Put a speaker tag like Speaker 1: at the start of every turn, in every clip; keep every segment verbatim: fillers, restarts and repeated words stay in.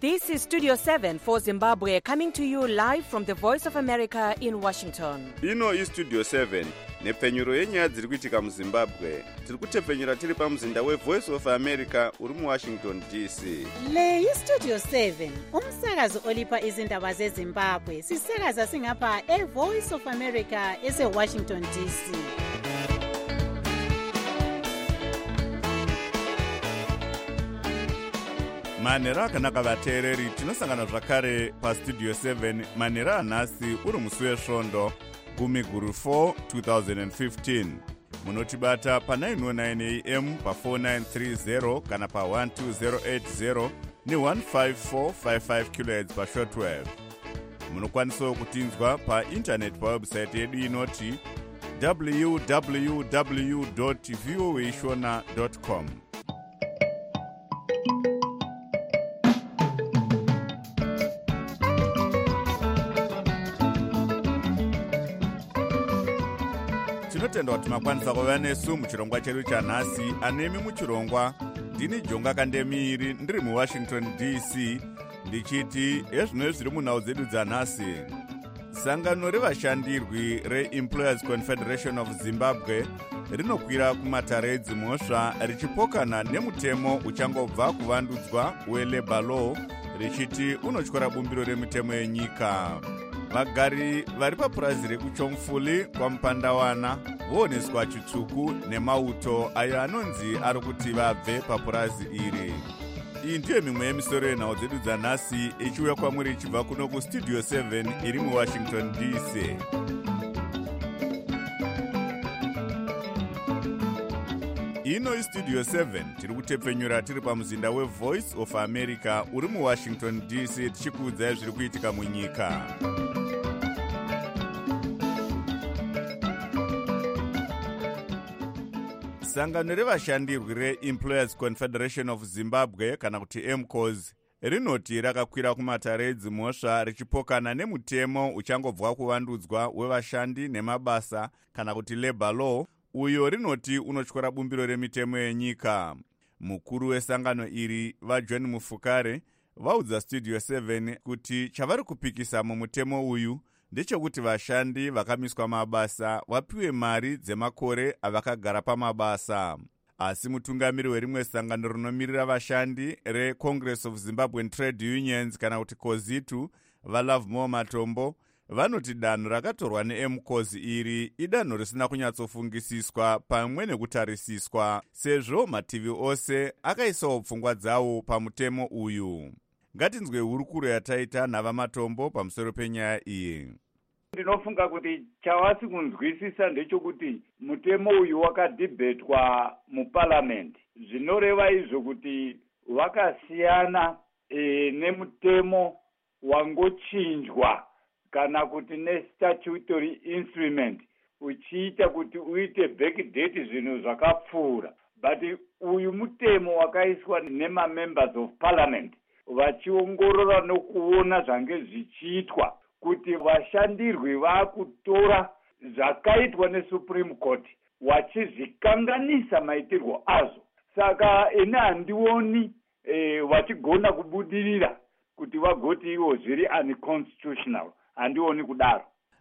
Speaker 1: This is Studio seven for Zimbabwe, coming to you live from the Voice of America in Washington.
Speaker 2: Ino is Studio seven, nepfenyuro yenyaya dziri kuitika muZimbabwe. Tiri kutepfenyura tiri pamuzinda weVoice of America uri muWashington D C.
Speaker 3: Le yi Studio seven, umsakazo olipa izindaba zeZimbabwe. Sisakaza singapha eVoice of America eseWashington D C.
Speaker 2: Manera akanaka vateereri, tinosangana zvakare paStudio seven manera anhasi uri musi wesvondo gumi guru four twenty fifteen. Munotibata pa nine oh nine A M pa four nine three zero kana pa one two zero eight zero ne one five four five five kilohertz pa shortwave. Munokwanisawo kutinzwa pa internet pa website yedu inoti w w w dot voa shona dot com. Tinotenda kuti makwanisa kuva nesu muchirongwa chedu chanhasi. Anemi muchirongwa ndini Jonga Kandemiri ndiri muWashington D C ndichiti ezvino zviri munhau dzedu dzanhasi. Sangano revashandirwi reEmployers Confederation of Zimbabwe rinokwira kumatare edzimhosva richipokana nemutemo uchangobva kuvandudzwa weLabour Law richiti unotyora bumbiro remitemo yenyika. Vagari vari papurazi rekuchomfuli kwaMupandawana vooneswa chitsvuku nemauto ayo anonzi ari kuti vabve papurazi iri. Iyi ndiyo mimwe yemisoro yenhau dzedu dzanhasi ichiuya kwamuri ichibva kuno kuStudio seven iri muWashington D C. Ino iStudio seven tiri kutepfenyura tiri pamuzinda weVoice of America uri muWashington D C tichikuudzai zviri kuitika munyika. Sangano revashandirwi reEmployers Confederation of Zimbabwe kana kuti E M C O Z rinoti rakakwira kumatare edzimhosva richipokana nemutemo uchangobva kuvandudzwa wevashandi nemabasa kana kuti Labour Law, uyo rinoti unotyora bumbiro remitemo yenyika. Mukuru wesangano iri vaJohn Mufukare vaudza Studio seven kuti chavari kupikisa mumutemo uyu ndechekuti vashandi vakamiswa mabasa vapiwe mari dzemakore avakagara pamabasa. Asi mutungamiri werimwe sangano rinomirira vashandi reCongress of Zimbabwean Trade Unions kana kuti COZITU vaLovemore Matombo vanoti danho rakatorwa neE M C O Z iri idanho risina kunyatsofungisiswa pamwe nekutarisiswa, sezvo mativi ose akaisawo pfungwa dzawo pamutemo uyu. Ngatinzwe hurukuro yataita navaMatombo pamusoro penyaya iyi.
Speaker 4: Ndinofunga kuti chavasi kunzwisisa ndechekuti mutemo uyu wakadhibhetwa muParliament. Zvinoreva izvo kuti wakasiyana e, nemutemo wangochinjwa kana kuti nestatutory instrument uchiita kuti uite backdate zvinhu zvakapfuura. But uyu mutemo wakaiswa nemamembers of Parliament vachiongorora nokuona zvange zvichiitwa kuti vashandirwi vakutora zvakaitwa neSupreme Court vachizvikanganisa maitirwo azvo. Saka ina handioni e, vachigona kubudirira kuti vagoti ivo zviri unconstitutional. Handioni kudaro.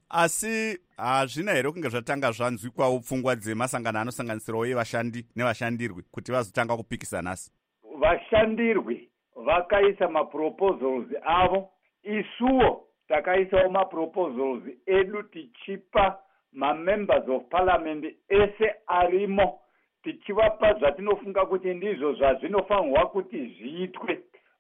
Speaker 2: Asi hazvina here kunge zvatanga zvanzwikwawo pfungwa dzemasangano anosanganisirawo yevashandi nevashandirwi kuti vazotanga kupikisa nhasi?
Speaker 4: Vashandirwi vakaisa maproposals avo, isuwo takaisawo maproposals edu tichipa mamembers of Parliament ese arimo, tichivapa zvatinofunga kuti ndizvo zvazvinofanirwa kuti zviitwe,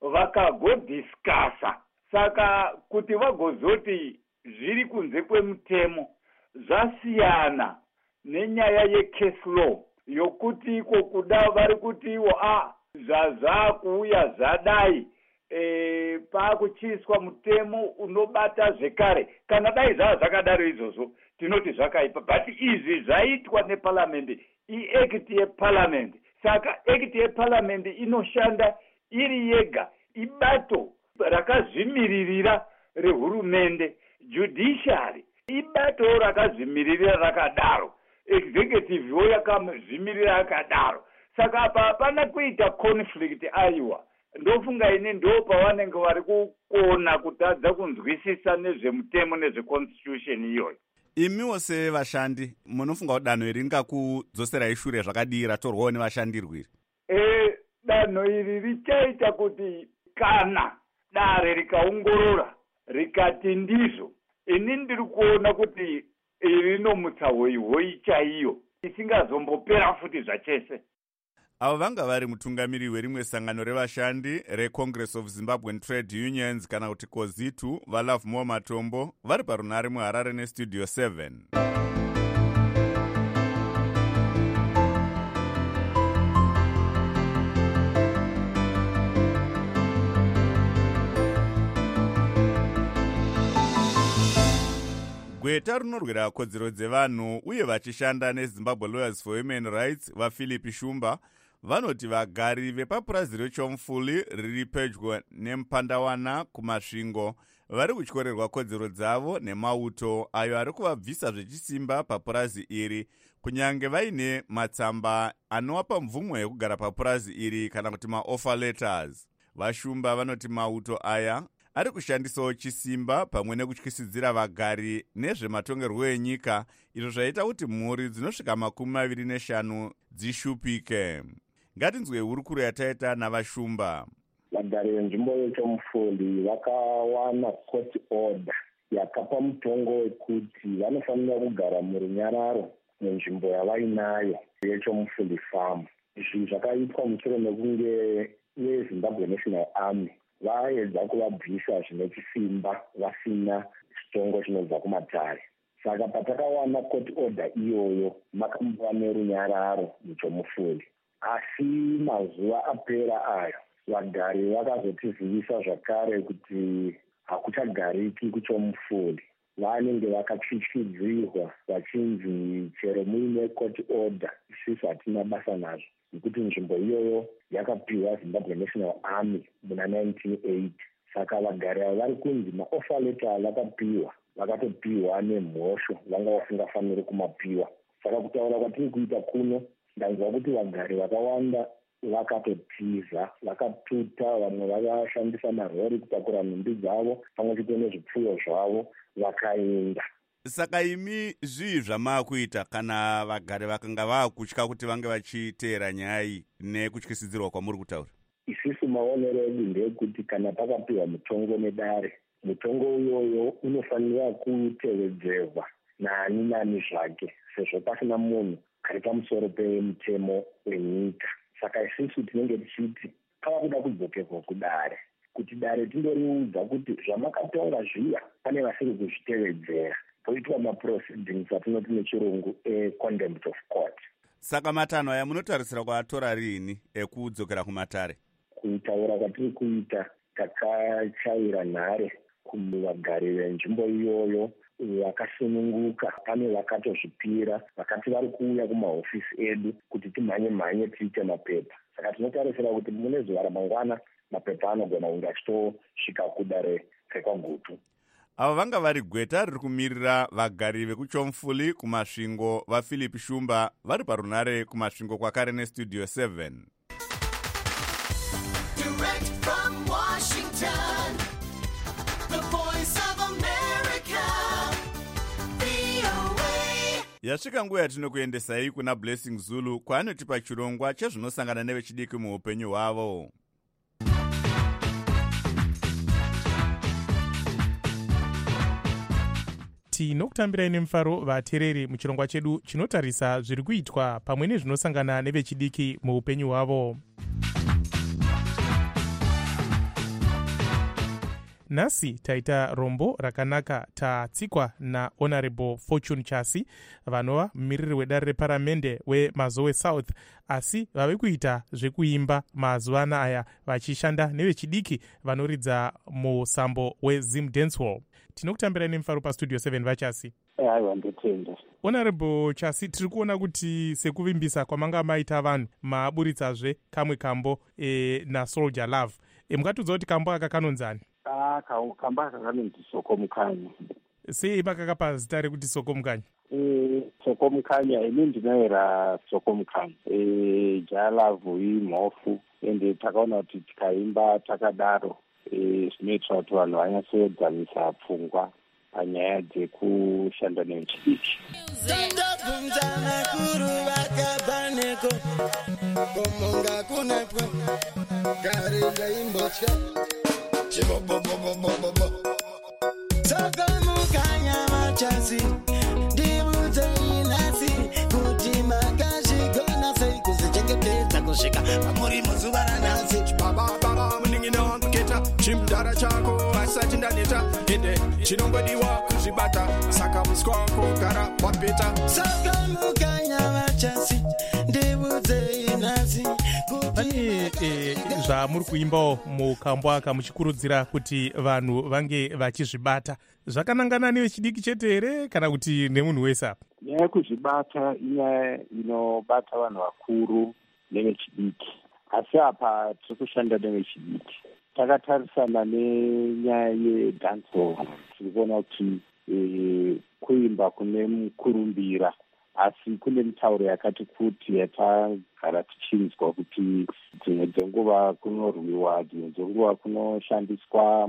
Speaker 4: vakagodiscasa. Saka kuti vagozoti zviri kunze kwemutemo zvasiyana nenyaya yecase law yokuti iko kuda vari kuti iwo a zvazvakuuya zvadai e, paakuchiswa mutemo unobata zvekare. Kana dai zvava zvakadaro izvozvo tinoti zvakaipa, but izvi zvaitwa neParliament, iAct yeParliament. Saka Act yeParliament inoshanda iri yega, ibato rakazvimiririra rehurumende. Judiciary ibato rakazvimiririra rakadaro, executive yo yakazvimirira yakadaro. Saka apa hapana kuita conflict aiwa. ndofunga ini ndo pavanenge vari kukona kutadza kunzwisisa nezvemutemo nezveconstitution iyoyo.
Speaker 2: Imiwo sevashandi munofunga kuti danho iri ringakudzoserai shure zvakadii ratorwawo nevashandirwiri?
Speaker 4: E, danho iri richaita kuti kana dare rikaongorora rikati ndizvo, ini ndiri kuona kuti iri rinomutsa hoi hoi chaiyo isingazombopera futi zvachese.
Speaker 2: Avo vanga vari mutungamiri werimwe sangano revashandi reCongress of Zimbabwean Trade Unions kana kuti kozitu vaLove More Matombo vari parunare muHarare nestudio seven. Gweta runorwira kodzero dzevanhu uye vachishanda neZimbabwe Lawyers for Human Rights vaPhilip Shumba vanoti vagari vepapurazi reChomfuli riri pedyo neMupandawana kumasvingo vari kutyorerwa kodzero dzavo nemauto ayo ari kuvabvisa zvechisimba papurazi iri kunyange vaine matsamba anowapa mvumo yekugara papurazi iri kana kuti maoffer letters. VaShumba vanoti mauto aya ari kushandisawo chisimba pamwe nekutyisidzira vagari nezvematongerwo enyika, izvo zvaita kuti mhuri dzinosvika makumi maviri neshanu dzishupike. Ngatinzwe hurukuro yataita navaShumba.
Speaker 5: Vagari venzvimbo yeChomfuli vakawana court order yakapa mutongo wekuti vanofanira kugara murunyararo nenzvimbo yavainayo yeChomfuli farm. Izvi zvakaitwa mushure mekunge veZimbabwe National Army vaedza kuvabvisa zvine chisimba vasina chitongo chinobva kumatare. Saka patakawana court order iyoyo makambova nerunyararo muChomfuli. Asi mazuva apera ayo vagari vakazotizivisa zvakare kuti hakuchagariki kuChomfuli. Vanenge vakatyitsidzirwa vachinzi chero muine court order isusu hatina basa nazvo, nekuti nzvimbo iyoyo yakapiwa Zimbabwe National Army muna nineteen eighty. Saka vagari ava vari kunzi maoffer letter vakapiwa vakatopiwa nemhosho vanga vasingafaniri kumapiwa. Saka kutaura kwatiri kuita kuno ndanzwa kuti vagari vakawanda vakatotiza, vakatuta, vamwe vakashandisa marori kutakura nhumbi dzavo pamwe chete nezvipfuyo zvavo vakaenda.
Speaker 2: Saka imi zvii zvamaakuita kana vagari vakanga vaakutya kuti vange vachiteera nyaya iyi nekutyisidzirwa kwamuri kutaura?
Speaker 5: Isusu maonero edu ndeyekuti kana pakapiwa mutongo nedare, mutongo uyoyo unofanira kutevedzerwa naani nani zvake, sezvo pasina munhu ari pamusoro pemutemo wenyika. Saka isusu tinenge tichiti pava kuda kudzokerwa kudare, kuti dare tindoriudza kuti zvamakatonga zviya pane vasiri kuzvitevedzera, poitwa maproceedings atinoti nechirungu e-contempt of court.
Speaker 2: Saka matanho aya munotarisira kuatora rini ekudzokera kumatare?
Speaker 5: Kutaura kwatiri kuita takachayira nhare kuvagari venzvimbo iyoyo vakasununguka. Pane vakatozvipira vakati vari kuuya kumahofisi edu kuti timhanye mhanye tiite mapepa. Saka tinotarisira kuti mune zuva ramangwana mapepa anogona kunge achitosvika kudare rekwagutu.
Speaker 2: Ava vanga vari gweta riri kumirira vagari vekuChomfuli kumasvingo vaPhilip Shumba vari parunare kumasvingo kwakare nestudio seven.
Speaker 6: Direct from Washington, the voice of America, V O A.
Speaker 2: Yasvika nguva yatinokuendesai kuna Blessing Zulu kwaanotipa chirongwa chezvinosangana nevechidiki muupenyu hwavo.
Speaker 7: Tinokutambirai nemufaro vateereri muchirongwa chedu chinotarisa zviri kuitwa pamwe nezvinosangana nevechidiki muupenyu hwavo. Nhasi taita rombo rakanaka tatsikwa naHonorable Fortune Chasi vanova mumiriri wedare reparamende weMazowe South, asi vave kuita zvekuimba mazuva aya vachishanda nevechidiki vanoridza musambo weZim Dance Hall. Tinokutambira nemufaro pastudio seven vachasi.
Speaker 5: Aiwa ndotenda.
Speaker 7: Honorable Chasi, tiri kuona kuti sekuvimbisa kwamanga maita vanhu maburitsazve kamwe kambo e, naSoldier Love. E, mukatudza kuti kambo aka kanonzani?
Speaker 5: Ah, kamba aka kanonzi Soko Mukanyi.
Speaker 7: Sei makakapa zita rekuti Soko Mukanyi?
Speaker 5: Eh, Sokomukanya, ini ndinoera Sokomukanya. E, Jalavhu imhofu ende takaona kuti tikaimba takadaro e, zvinoitira kuti vanhu vanyatsogadzamisa pfungwa panyaya dzekushanda nevechidiki.
Speaker 6: Tandabvunzana kuru vakabaneko komonga kunepwe karinga imbotya chibobobobobobo Sokomukanya machasi ndibudze inasi kuti makazvigona sei kuzvichengetedza kusvika pamuri muzuva ranhasi
Speaker 8: chibabababa muningina wangu keta chimudhara chako asati ndaneta ende chinongodiwa kuzvibata saka muswa wako gara wapeta
Speaker 6: Sokomukanya machasi ndibudze inasi
Speaker 7: pane e, zvamuri kuimbawo mukambwa kamuchikurudzira kuti vanhu vange vachizvibata zvakanangana nevechidiki chete here kana kuti nemunhu wese apa?
Speaker 5: Nyaya yekuzvibata inyaya inobata vanhu vakuru nevechidiki, asi apa tiri kushanda nevechidiki. Takatarisana nenyaya yedancehall, tiri kuona kuti e, kuimba kune mukurumbira, asi kune mitauro yakati kuti yatagara tichinzwa kuti dzimwe dzenguva kunorwiwa, dzimwe dzenguva kunoshandiswa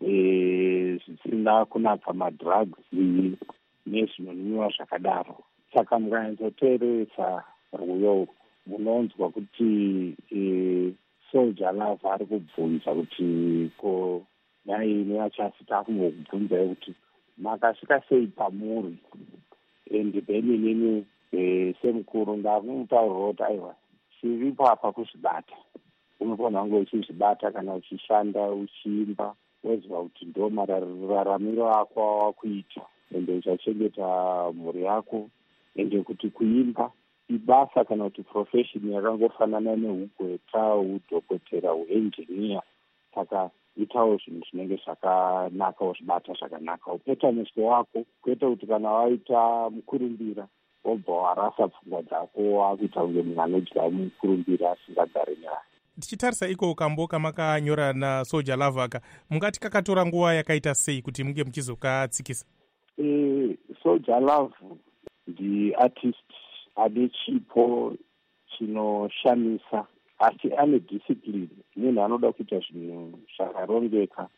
Speaker 5: zvisina kunaka madrugs nezvinonwiwa zvakadaro. Saka mukanyazoteeresa rwiyo munonzwa kuti e, Soldier Love ari kubvunza kuti ko nyaya ine yachasi takumbobvunzai kuti makasvika sei pamuri, ende then inini e, semukuru ndakumutaurira kuti aiwa chiripo apa kuzvibata. Unofana kunge uchizvibata kana uchishanda uchiimba wezwa kuti ndo mararamiro ako awakuita ende uchachengeta mhuri yako, ende kuti kuimba ibasa kana kuti profession yakangofanana neugweta, udhokotera, uengineer. Saka itawo zvinhu zvinenge zvakanaka, uzvibata zvakanaka, upeta muswe wako, kwete kuti kana waita mukurumbira wobva warasa pfungwa dzako wakuita kunge munhu anodya mukurumbira asingagari nevanhu.
Speaker 7: Tichitarisa iko kambo kamakanyora naSoldier Love aka, mungati kakatora nguva yakaita sei kuti munge muchizokatsikisa?
Speaker 5: E, Soldier Love ndi artist ane chipo chinoshamisa, asi ane discipline, munhu anoda kuita zvinhu zvakarongeka,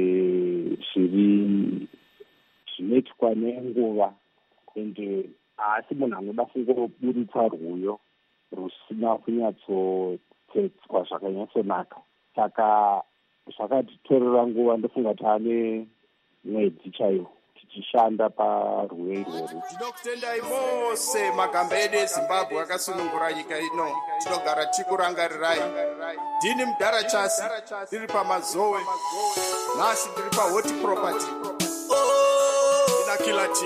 Speaker 5: zviri zvinoitwa nenguva, ende asi munhu anoda kungoburitsa rwiyo rusina kunyatsopfetswa zvakanyatsonaka. Saka zvakatitorera nguva, ndofunga taane mwedzi chaiwo tichishanda parwiyo irworwo.
Speaker 8: Tinokutendai mose magamba edu eZimbabwe akasunungura nyika ino, tinogara tikurangarirai. Ndini Mudhara Chasi, ndiri paMazowe, nhasi ndiri paHot Property ina Kilati.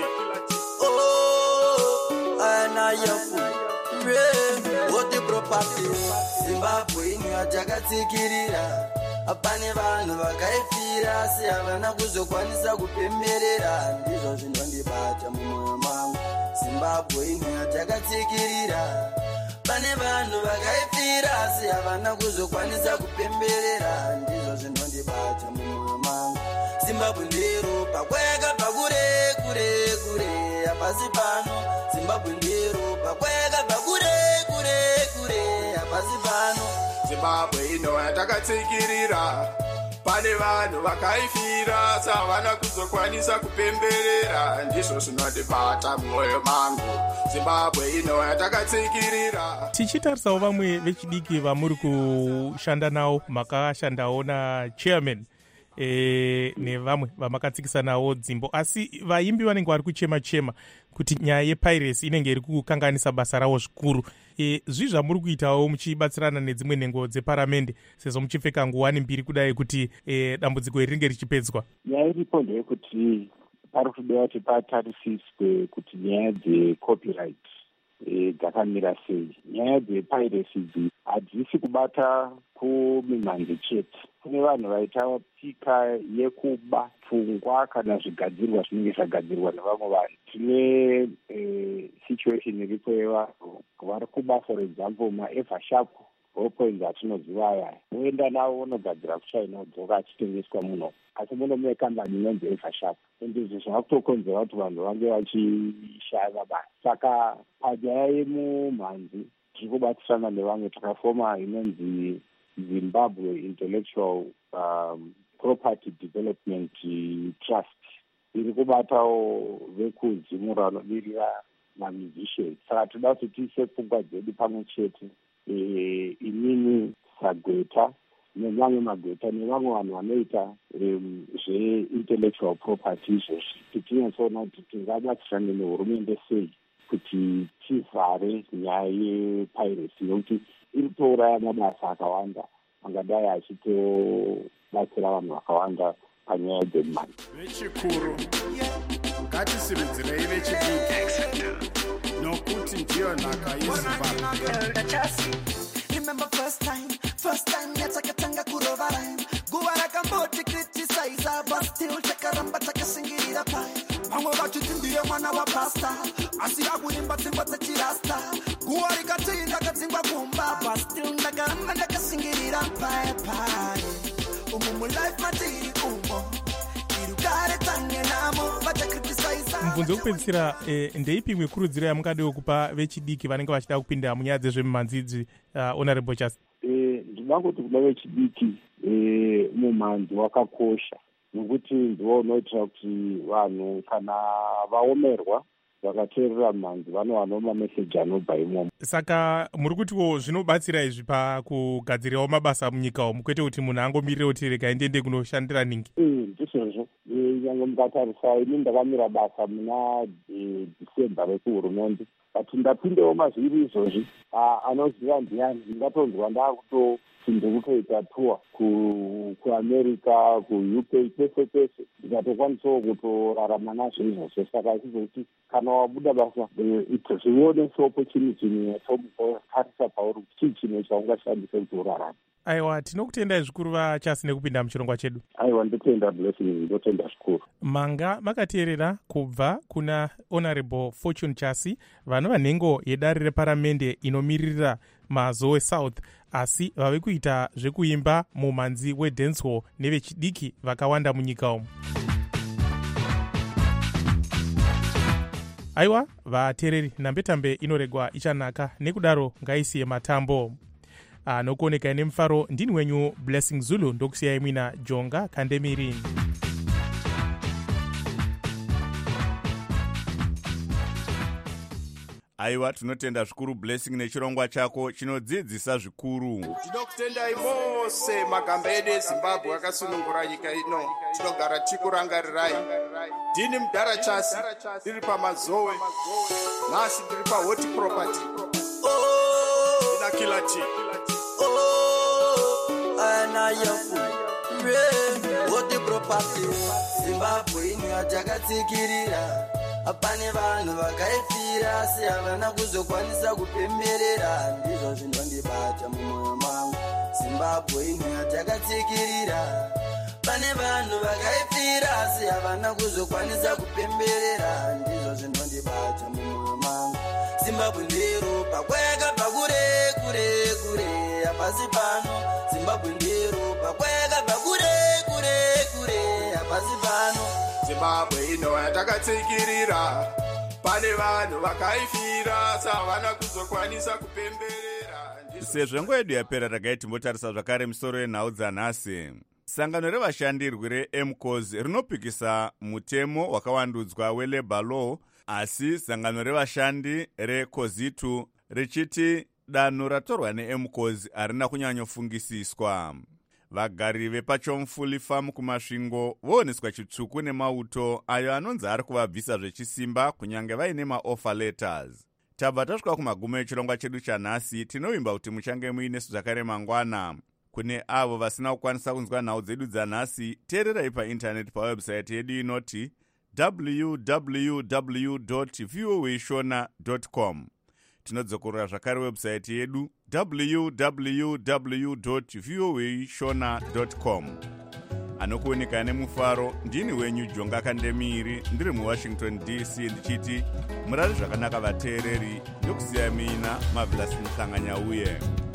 Speaker 6: Ana yafu Hot Property Zimbabwe ino yatakatsikirira, apane vanhu vakaifira asi havana kuzokwanisa kupemberera, ndizvo zvinondibata mumwoyo mangu. Zimbabwe ino yatakatsikirira, pane vanhu vakaifira asi havana kuzokwanisa kupemberera, ndizvo zvinondibata mumwoyo mangu. Zimbabwe nderopa kwayakabva kure kure kure, apasi pano Zimbabwe nderopa kwayakabva kure kure kure, apasi pano
Speaker 8: Zimbabwe ino yatakatsikirira, pane vanhu vakaifira savana kuzokwanisa kupemberera, ndizvo zvinondibata mumwoyo mangu. Zimbabwe ino yatakatsikirira.
Speaker 7: Tichitarisawo vamwe vechidiki vamuri kushanda navo, makashandawo nachairman e, nevamwe vamakatsikisa navo dzimbo, asi vaimbi vanenge vari kuchema chema kuti nyaya yepiracy inenge iri kukanganisa basa ravo zvikuru. E, zvi zvamuri kuitawo muchibatsirana nedzimwe nhengo dzeparamende sezvo muchipfeka nguwani mbiri kudai kuti e, dambudziko iri ringe richipedzwa?
Speaker 5: Nyaya iripo ndeyekuti pari kudiwa kuti patarisiswe kuti nyaya dzecopyright e, dzakamira sei. Nyaya dzepiracy idzi hadzisi kubata kumimhanzi chete, kune vanhu vaita pika yekuba pfungwa kana zvigadzirwa zvinenge zvagadzirwa nevamwe vanhu. Tine e, situation iripo yevanhu vari kuba, for example, maEva Sharp ballpoint atinoziva aya uenda nawo unogadzira kuchina udzoka achitengeswa muno, asi muno mune kambani inonzi Eversharp, ende izvi zvakutokonzera kuti vanhu vange vachishaya mabasa. Saka panyaya yemumhanzi tiri kubatsirana nevamwe, takafoma inonzi Zimbabwe Intellectual um, Property Development Trust, iri kubatawo vekudzimura vanomirira mamusicians. Saka toda kuti tiise pfungwa dzedu pamwe chete, e, inini Sagweta nevamwe Magweta nevamwe vanhu vanoita um, zve-intellectual property izvozvi, kuti tinyatsoona kuti tingabatsirane nehurumende sei kuti tivhare nyaya yepiracy, nokuti iri kutouraya mabasa akawanda angadai achitobatsira vanhu vakawanda panyaya dzemari.
Speaker 8: Vechikuru ngatisimudzirei vechidiki nokuti ndiyo nhaka yeZimbabwe.
Speaker 6: Remember first time, first time yatakatanga kurova rhyme, guva rakamboti criticize but still takaramba takashingirira pai, vamwe vachiti ndiye mwana wapasta asi akuimba dzimba dzechirasta, guva rikati ndakadzingwa kumba but still ndakaramba ndakashingirira pai pai, umu mulife matiri umo irugare tange namo vachacriticize.
Speaker 7: Mubvunzo wekupedzisira, eh, ndeipi mikurudziro yamungadiwo kupa vechidiki vanenge vachida kupinda munyaya dzezvemimhanzi idzi, uh, Honorable Chasi?
Speaker 5: Eh, ndinangoti kuda vechidiki eh, mumhanzi wakakosha, nokuti ndiwo unoitira kuti vanhu kana vaomerwa vakateerera mhanzi vanowanawo mameseji anobva imomo.
Speaker 7: Saka muri kutiwo zvinobatsira izvi pakugadzirawo mabasa munyika umu, kwete kuti munhu angomirire kuti rega ndiende kunoshandira ningi?
Speaker 5: Ndizvozvo, nyange mukatarisa ini ndakamira basa muna December vekuhurumende, kuti ndapindewo mazviri izvozvi anoziva ndiani, ndingatonzwa ndakuto ndiri kutoita tour kuamerica, kuU K, pese pese ndikatokwanisawo kutorarama nazvo izvozvo. Saka ichizokuti kana wabuda basa zvione seopportunity yatomutarisa pauri kuti chii chimwe chaungashandise kuti urarame.
Speaker 7: Aiwa, tinokutendai zvikuru vaChasi nekupinda muchirongwa chedu.
Speaker 5: Aiwa, ndotenda Blessing, ndotenda zvikuru.
Speaker 7: Manga makateerera kubva kuna Honorable Fortune Chasi, vanova nhengo yedare reparamende inomiririra mazowe South, asi vave kuita zvekuimba mumhanzi wedancehall nevechidiki vakawanda munyika umu. Aiwa, vateereri, nambetambe inoregwa ichanaka, nekudaro ngaisiye matambo. Anokuoneka nemufaro, ndini wenyu Blessing Zulu, ndokusiyai mwina Jonga Kandemirini.
Speaker 2: Aiwa, tinotenda zvikuru Blessing nechirongwa chako chinodzidzisa zvikuru.
Speaker 8: Tinokutendai mose magamba edu eZimbabwe akasunungura nyika ino, tinogara tikurangarirai. Ndini Mudhara Chasi, tiri pamazowe, nhasi tiri paHot Property inakilati.
Speaker 6: Ana yafu re Hot Property Zimbabwe ino yatakatsikirira, apane vanhu vakaifira asi havana kuzokwanisa kupemberera, ndizvo zvinondibata mumwoyo mangu. Zimbabwe ino yatakatsikirira, pane vanhu vakaifira asi havana kuzokwanisa kupemberera, ndizvo zvinondibata mumwoyo mangu. Zimbabwe nderopa kwayakabva kure kure kure, hapasi pano. Zimbabwe nderopa kwayakabva kure kure kure, hapasi pano.
Speaker 8: Zimbabwe ino yatakatsikirira, pane vanhu vakaifira savana kuzokwanisa kupemberera.
Speaker 2: Sezvo nguva yedu yapera, tagai timbotarisa zvakare misoro yenhau dzanhasi. Sangano revashandi rwere-M C O S rinopikisa mutemo wakawandudzwa weLabour Law, asi sangano revashandi reCOSITU richiti danho ratorwa neM C O S harina kunyanyofungisiswa. Vagari vepachomfuli farm kumasvingo vooneswa chitsvuku nemauto ayo anonzi ari kuvabvisa zvechisimba kunyange vaine maoffer letters. Tabva tasvika kumagumo echirongwa chedu chanhasi, tinovimba kuti muchange muinesu zvakare mangwana. Kune avo vasina kukwanisa kunzwa nhau dzedu dzanhasi, teererai paindaneti pawebsite yedu inoti w w w dot v o a shona dot com. Tinodzokorera zvakare website yedu w w w dot v o a shona dot com. Anokuoneka nemufaro, ndini wenyu Jonga Kandemiri, ndiri muWashington D C, ndichiti murari zvakanaka vateereri, ndokusiyai mina Marvelous Muhlanganyauye.